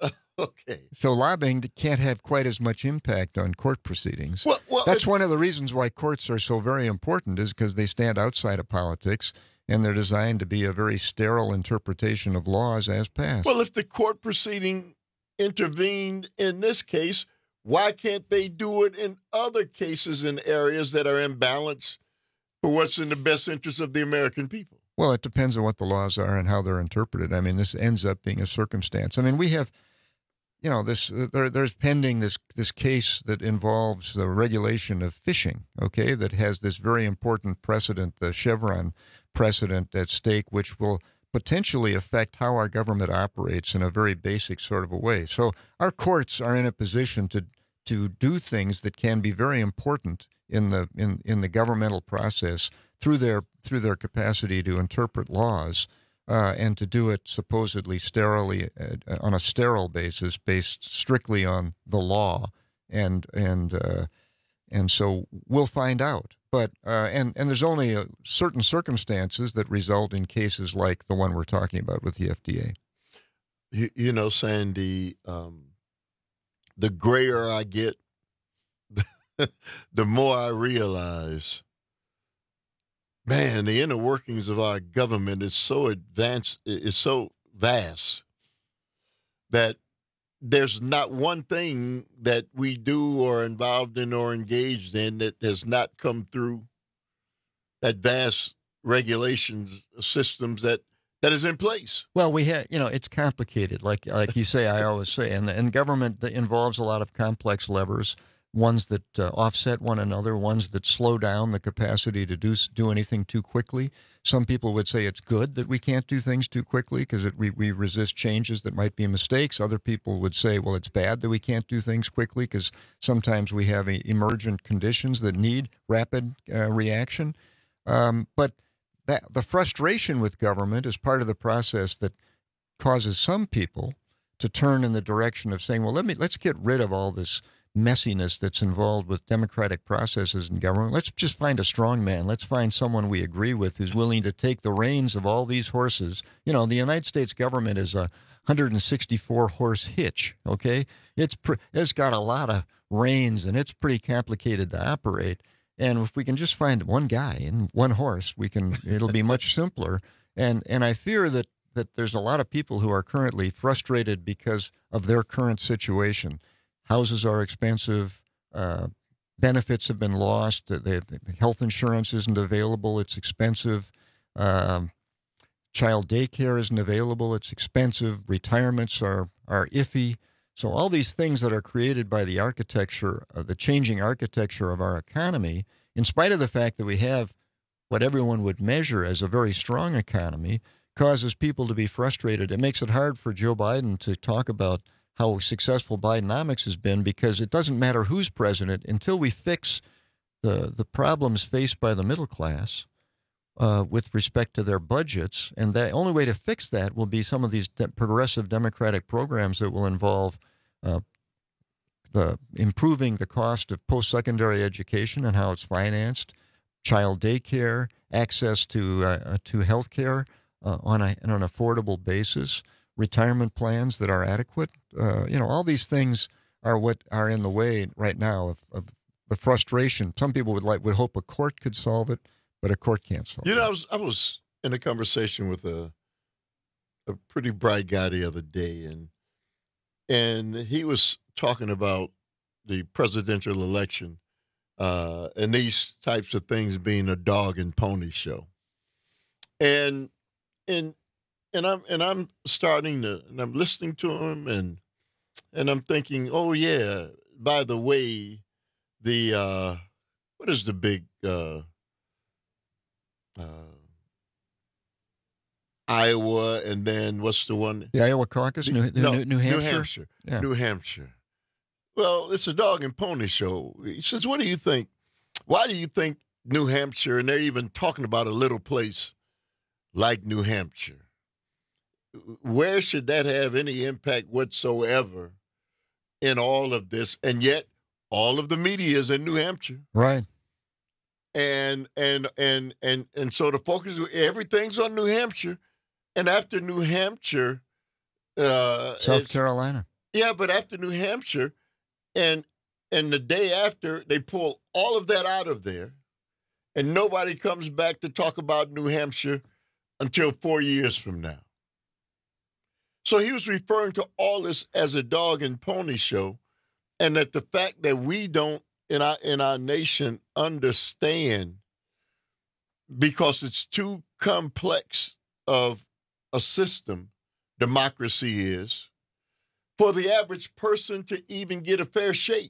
Okay. So lobbying can't have quite as much impact on court proceedings. Well, well, That's it- one of the reasons why courts are so very important, is because they stand outside of politics, and they're designed to be a very sterile interpretation of laws as passed. Well, if the court proceeding intervened in this case, why can't they do it in other cases in areas that are imbalanced for what's in the best interest of the American people? Well, it depends on what the laws are and how they're interpreted. I mean, this ends up being a circumstance. I mean, we have, you know, this uh, there, there's pending this this case that involves the regulation of fishing, okay, that has this very important precedent, the Chevron precedent at stake, which will potentially affect how our government operates in a very basic sort of a way. So our courts are in a position to to do things that can be very important in the in, in the governmental process through their through their capacity to interpret laws, uh, and to do it supposedly sterilely uh, on a sterile basis, based strictly on the law, and and uh, and so we'll find out. But uh, and and there's only uh certain circumstances that result in cases like the one we're talking about with the F D A. You, you know, Sandy, um, the grayer I get, the more I realize, man, the inner workings of our government is so advanced, is so vast that there's not one thing that we do or involved in or engaged in that has not come through that vast regulations systems that that is in place. Well, we have, you know, it's complicated, like like you say, I always say, and and government involves a lot of complex levers, ones that uh, offset one another, ones that slow down the capacity to do do anything too quickly. Some people would say it's good that we can't do things too quickly because we, we resist changes that might be mistakes. Other people would say, well, it's bad that we can't do things quickly because sometimes we have e- emergent conditions that need rapid uh, reaction. Um, but that the frustration with government is part of the process that causes some people to turn in the direction of saying, well, let me let's get rid of all this messiness that's involved with democratic processes in government. Let's just find a strong man. Let's find someone we agree with who's willing to take the reins of all these horses. You know, the United States government is a one hundred sixty-four horse hitch, okay? It's pr- it's got a lot of reins, and it's pretty complicated to operate. And if we can just find one guy and one horse, we can it'll be much simpler. And and I fear that that there's a lot of people who are currently frustrated because of their current situation. Houses are expensive. Uh, benefits have been lost. The, the health insurance isn't available. It's expensive. Um, child daycare isn't available. It's expensive. Retirements are are iffy. So all these things that are created by the architecture, uh, the changing architecture of our economy, in spite of the fact that we have what everyone would measure as a very strong economy, causes people to be frustrated. It makes it hard for Joe Biden to talk about how successful Bidenomics has been, because it doesn't matter who's president until we fix the the problems faced by the middle class uh, with respect to their budgets. And the only way to fix that will be some of these de- progressive democratic programs that will involve uh, the improving the cost of post-secondary education and how it's financed, child daycare, access to uh, to health care uh, on, a, on an affordable basis, retirement plans that are adequate, uh, you know, all these things are what are in the way right now of, of the frustration. Some people would like would hope a court could solve it, but a court can't solve it. You know, I was I was in a conversation with a a pretty bright guy the other day, and and he was talking about the presidential election uh, and these types of things being a dog and pony show. And and and I'm and I'm starting to and I'm listening to him and and I'm thinking, oh yeah, by the way, the uh, what is the big uh, uh, Iowa, and then what's the one? The Iowa caucus, New, no, New, New Hampshire. New Hampshire. Yeah. New Hampshire. Well, it's a dog and pony show. He says, what do you think? Why do you think New Hampshire, and they're even talking about a little place like New Hampshire, where should that have any impact whatsoever in all of this? And yet, all of the media is in New Hampshire. Right. And and and and and so the focus, everything's on New Hampshire. And after New Hampshire, uh, South Carolina. Yeah, but after New Hampshire, and and the day after, they pull all of that out of there, and nobody comes back to talk about New Hampshire until four years from now. So he was referring to all this as a dog and pony show, and that the fact that we don't in our in our nation understand, because it's too complex of a system, democracy is, for the average person to even get a fair shake.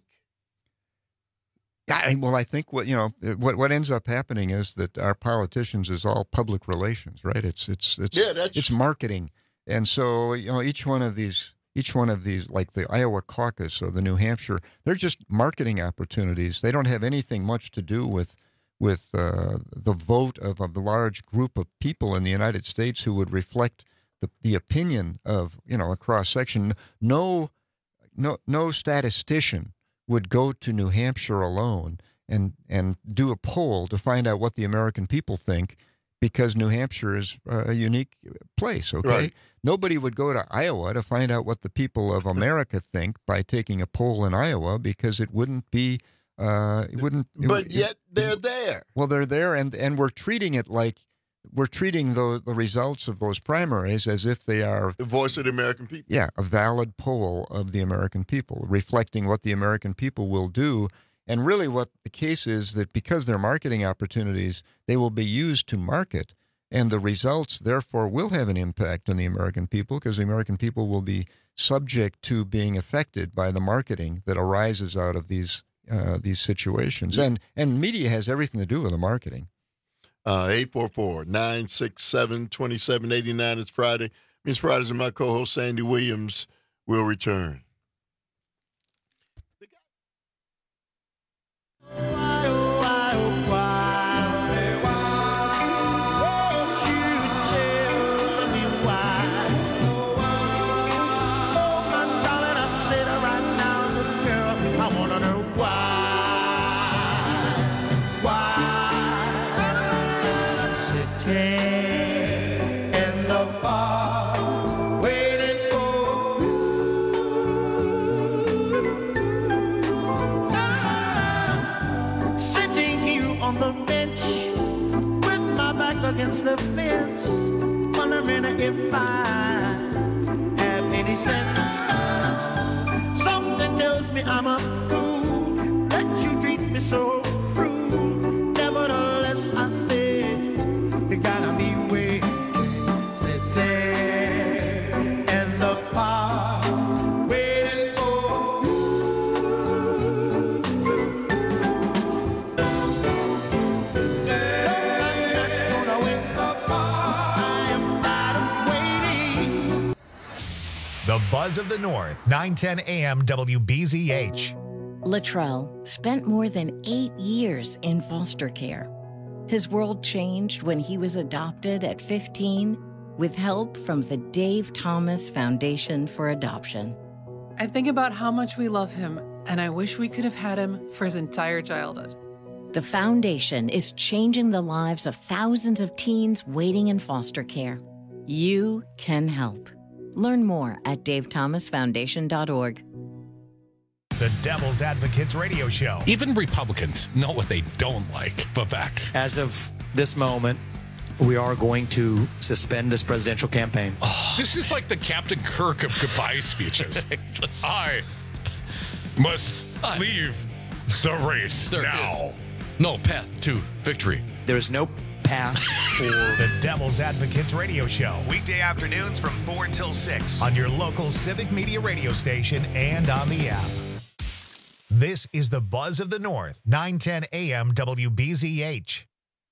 I, well, I think what you know what what ends up happening is that our politicians is all public relations, right? It's it's it's yeah, that's, it's marketing, and so you know each one of these each one of these, like the Iowa caucus or the New Hampshire, they're just marketing opportunities. They don't have anything much to do with with uh, the vote of a large group of people in the United States who would reflect the the opinion of you know a cross section. No, no, no statistician would go to New Hampshire alone and and do a poll to find out what the American people think, because New Hampshire is a unique place, okay? Right. Nobody would go to Iowa to find out what the people of America think by taking a poll in Iowa, because it wouldn't be, uh, it wouldn't. It, but yet it, they're there. Well, they're there, and, and we're treating it like, we're treating the, the results of those primaries as if they are the voice of the American people. Yeah, a valid poll of the American people, reflecting what the American people will do. And really what the case is that because they're marketing opportunities, they will be used to market, and the results, therefore, will have an impact on the American people, because the American people will be subject to being affected by the marketing that arises out of these uh, these situations. And and media has everything to do with the marketing. Uh, eight four four, nine six seven, two seven eight nine. It's Friday. Means Fridays, and my co-host Sandy Williams will return. Against the fence, wondering if I have any sense. Something tells me I'm a fool, that you treat me so cruel. Nevertheless, I said, you gotta be waiting, sitting in the park, waiting for you. Sitting. The Buzz of the North, nine ten A M W B Z H. Latrell spent more than eight years in foster care. His world changed when he was adopted at fifteen with help from the Dave Thomas Foundation for Adoption. I think about how much we love him, and I wish we could have had him for his entire childhood. The foundation is changing the lives of thousands of teens waiting in foster care. You can help. Learn more at dave thomas foundation dot org. The Devil's Advocates Radio Show. Even Republicans know what they don't like. Vivek. As of this moment, we are going to suspend this presidential campaign. Oh, this is like the Captain Kirk of goodbye speeches. I must leave the race there now. Is no path to victory. There is no path for the Devil's Advocates Radio Show. Weekday afternoons from four until six on your local Civic Media radio station and on the app. This is the Buzz of the North, nine ten A M W B Z H.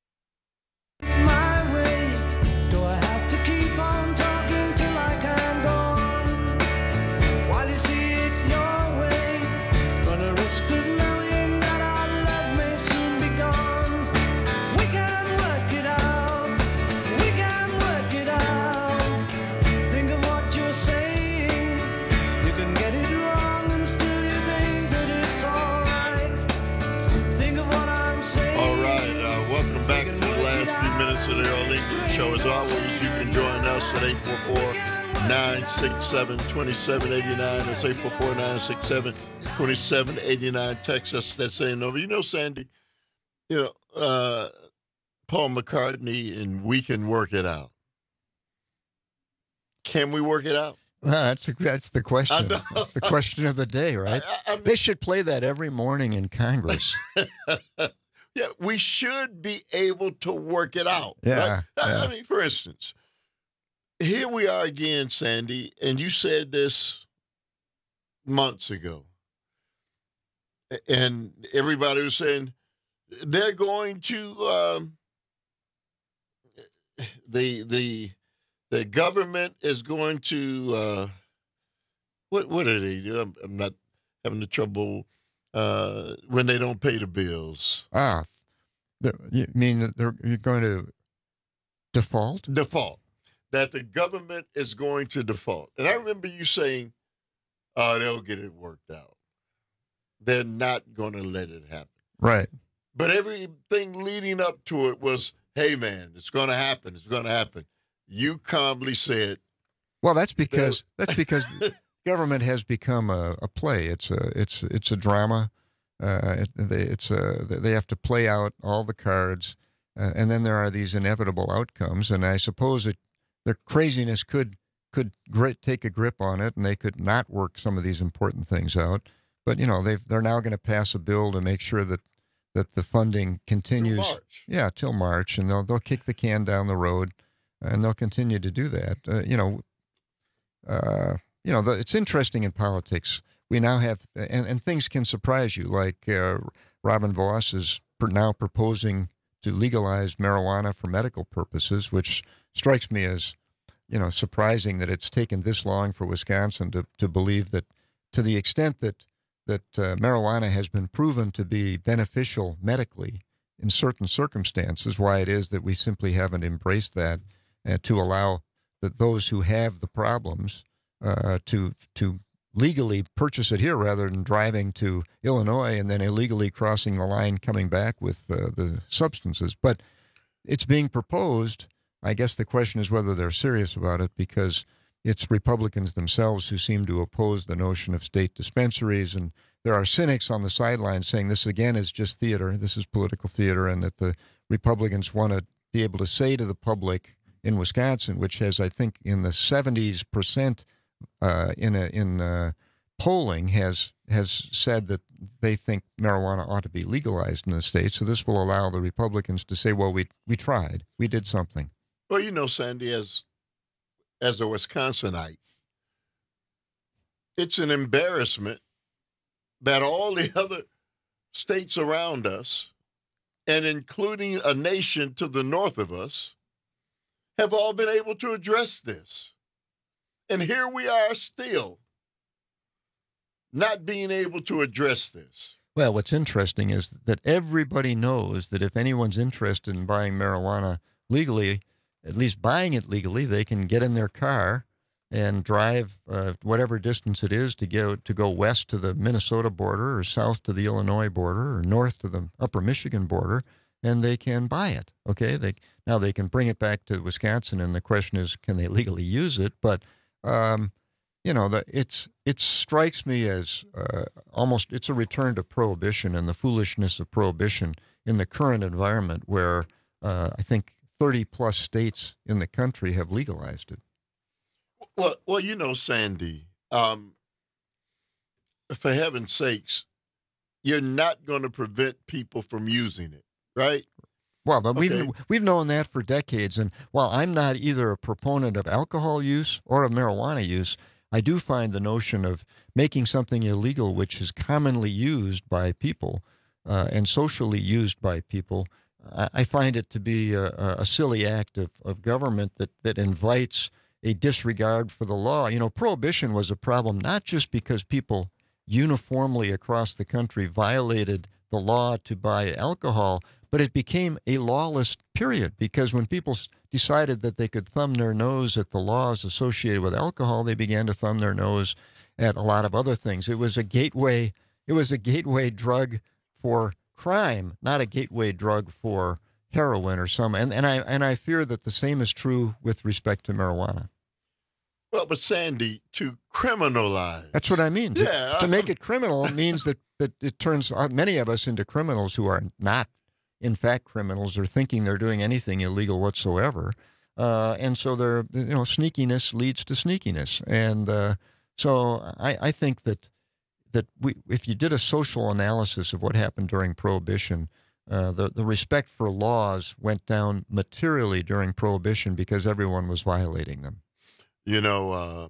My way, do I have to keep on talking till I can go on? While you see it your way, gonna risk it knowing that our love may soon be gone. We can work it out, we can work it out. Think of what you're saying, you can get it wrong and still you think that it's alright. Think of what I'm saying. All right, uh, welcome back to the last few minutes of the Earl English Show. As always, you can join us at eight four four, nine six seven, two seven eight nine. That's eight four four, nine six seven, two seven eight nine. Text us that saying over. You know, Sandy, you know, uh, Paul McCartney and We Can Work It Out. Can we work it out? Uh, that's a, that's the question. That's the question of the day, right? I, I mean, they should play that every morning in Congress. Yeah, we should be able to work it out. Yeah, Right? yeah. I mean, for instance, here we are again, Sandy, and you said this months ago. And everybody was saying they're going to um, the the the government is going to uh, what what do they do? I'm, I'm not having the trouble uh, when they don't pay the bills. Ah, the, you mean that they're you're going to default? Default. That the government is going to default. And I remember you saying, oh, they'll get it worked out. They're not going to let it happen. Right. But everything leading up to it was, hey, man, it's going to happen. It's going to happen. You calmly said. Well, that's because that's because government has become a, a play. It's a it's it's a drama. Uh, it, they, it's a they have to play out all the cards, uh, and then there are these inevitable outcomes. And I suppose it their craziness could could grit, take a grip on it, and they could not work some of these important things out. But you know, they they're now going to pass a bill to make sure that that the funding continues. Till March. Yeah, till March, and they'll they'll kick the can down the road, and they'll continue to do that. Uh, you know, uh, you know, the, it's interesting in politics. We now have, and, and things can surprise you. Like uh, Robin Vos is per, now proposing to legalize marijuana for medical purposes, which strikes me as, you know, surprising that it's taken this long for Wisconsin to to believe that, to the extent that. that uh, marijuana has been proven to be beneficial medically in certain circumstances, why it is that we simply haven't embraced that uh, to allow that those who have the problems uh, to to legally purchase it here rather than driving to Illinois and then illegally crossing the line coming back with uh, the substances. But it's being proposed. I guess the question is whether they're serious about it, because it's Republicans themselves who seem to oppose the notion of state dispensaries, and there are cynics on the sidelines saying this again is just theater, this is political theater, and that the Republicans want to be able to say to the public in Wisconsin, which has, I think, in the seventies percent uh, in a, in uh, polling, has has said that they think marijuana ought to be legalized in the state. So this will allow the Republicans to say, well, we we tried, we did something. Well, you know, Sandy, as as a Wisconsinite, it's an embarrassment that all the other states around us, and including a nation to the north of us, have all been able to address this. And here we are still not being able to address this. Well, what's interesting is that everybody knows that if anyone's interested in buying marijuana legally, at least buying it legally, they can get in their car and drive uh, whatever distance it is to go to go west to the Minnesota border or south to the Illinois border or north to the upper Michigan border, and they can buy it. Okay, they now they can bring it back to Wisconsin, and the question is, can they legally use it? But um, you know, the, it's it strikes me as uh, almost it's a return to prohibition and the foolishness of prohibition in the current environment where uh, I think thirty plus states in the country have legalized it. Well, well, you know, Sandy, um, for heaven's sakes, you're not going to prevent people from using it, right? Well, but Okay. we've we've known that for decades. And while I'm not either a proponent of alcohol use or of marijuana use, I do find the notion of making something illegal, which is commonly used by people uh, and socially used by people, I, I find it to be a, a silly act of, of government that, that invites a disregard for the law. You know, prohibition was a problem not just because people uniformly across the country violated the law to buy alcohol, but it became a lawless period because when people s- decided that they could thumb their nose at the laws associated with alcohol, they began to thumb their nose at a lot of other things. It was a gateway. It was a gateway drug for crime, not a gateway drug for heroin or some. And, and I and I fear that the same is true with respect to marijuana. Well, but Sandy, to criminalize. That's what I mean. To, Yeah, to make it criminal means that, that it turns uh, many of us into criminals who are not, in fact, criminals or thinking they're doing anything illegal whatsoever. Uh, and so they're, you know, sneakiness leads to sneakiness. And uh, so I, I think that that we, if you did a social analysis of what happened during Prohibition, uh, the, the respect for laws went down materially during Prohibition because everyone was violating them. You know, uh,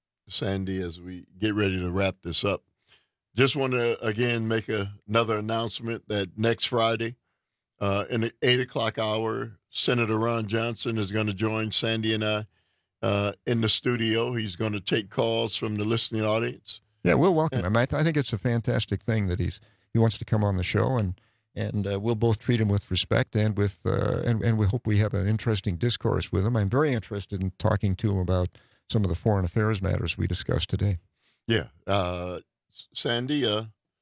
Sandy, as we get ready to wrap this up, just want to, again, make a, another announcement that next Friday, uh, in the eight o'clock hour, Senator Ron Johnson is going to join Sandy and I uh, in the studio. He's going to take calls from the listening audience. Yeah, we'll welcome him. I, th- I think it's a fantastic thing that he's he wants to come on the show, and and uh, we'll both treat him with respect and with uh, and and we hope we have an interesting discourse with him. I'm very interested in talking to him about some of the foreign affairs matters we discussed today. Yeah. Uh, Sandy, uh,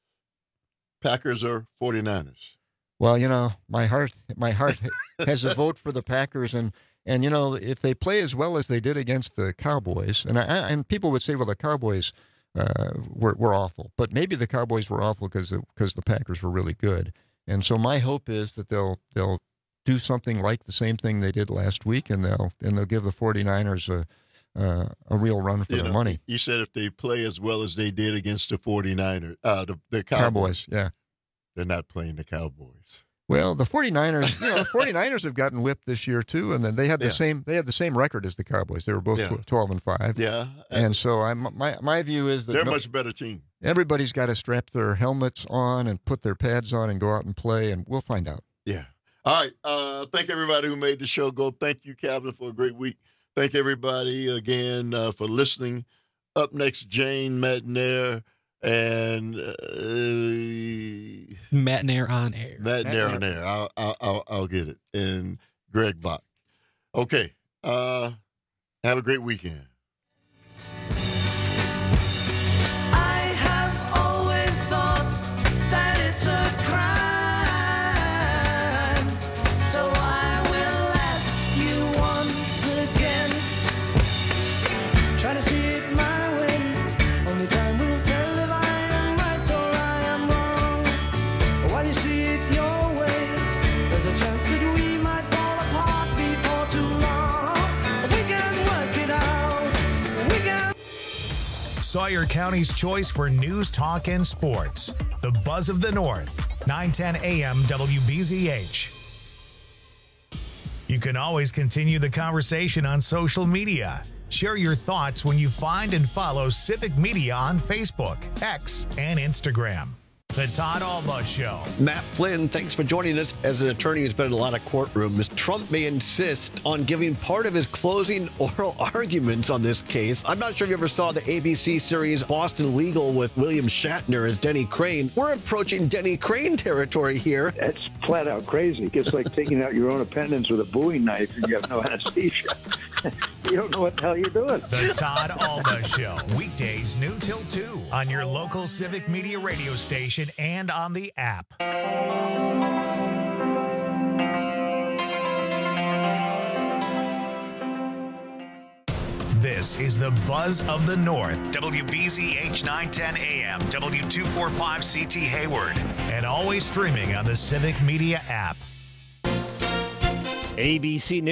Packers or forty-niners? Well, you know, my heart my heart has a vote for the Packers, and and you know, if they play as well as they did against the Cowboys, and I, and people would say, well, the Cowboys uh, were were awful, but maybe the Cowboys were awful because because the Packers were really good, and so my hope is that they'll they'll do something like the same thing they did last week, and they'll and they'll give the forty-niners a uh, a real run for You their know, money. You said if they play as well as they did against the forty-niners, uh, the, the Cowboys. Cowboys, yeah. They're not playing the Cowboys. Well, the forty-niners, you know, the forty-niners have gotten whipped this year too, and then they had the Yeah. same they had the same record as the Cowboys. They were both Yeah. tw- twelve and five. Yeah. And so I my my view is that They're a no- much better team. everybody's got to strap their helmets on and put their pads on and go out and play, and we'll find out. Yeah. All right. Uh, thank everybody who made the show go. Thank you, Calvin, for a great week. Thank everybody again uh, for listening. Up next, Jane Matnair and uh, Matnair on air. Matnair on air. I'll, I'll, I'll, I'll get it. And Greg Bach. Okay. Uh, have a great weekend. I have always thought that it's a crime, so I will ask you once again. Try to see it my way. Only time will tell if I am right or I am wrong. But while you see it your way, there's a chance that we might fall apart before too long. We can work it out. We can. Sawyer County's choice for news, talk, and sports. The Buzz of the North, nine ten A M W B Z H. You can always continue the conversation on social media. Share your thoughts when you find and follow Civic Media on Facebook, X, and Instagram. The Todd Alba Show. Matt Flynn, thanks for joining us. As an attorney who's been in a lot of courtrooms, Trump may insist on giving part of his closing oral arguments on this case. I'm not sure if you ever saw the A B C series Boston Legal with William Shatner as Denny Crane. We're approaching Denny Crane territory here. That's flat out crazy. It's like taking out your own appendix with a Bowie knife and you have no anesthesia. You don't know what the hell you're doing. The Todd Alba Show. Weekdays, noon till two on your local Civic Media radio station and on the app. This is the Buzz of the North. W B Z H nine ten A M, W two forty-five C T Hayward, and always streaming on the Civic Media app. A B C News.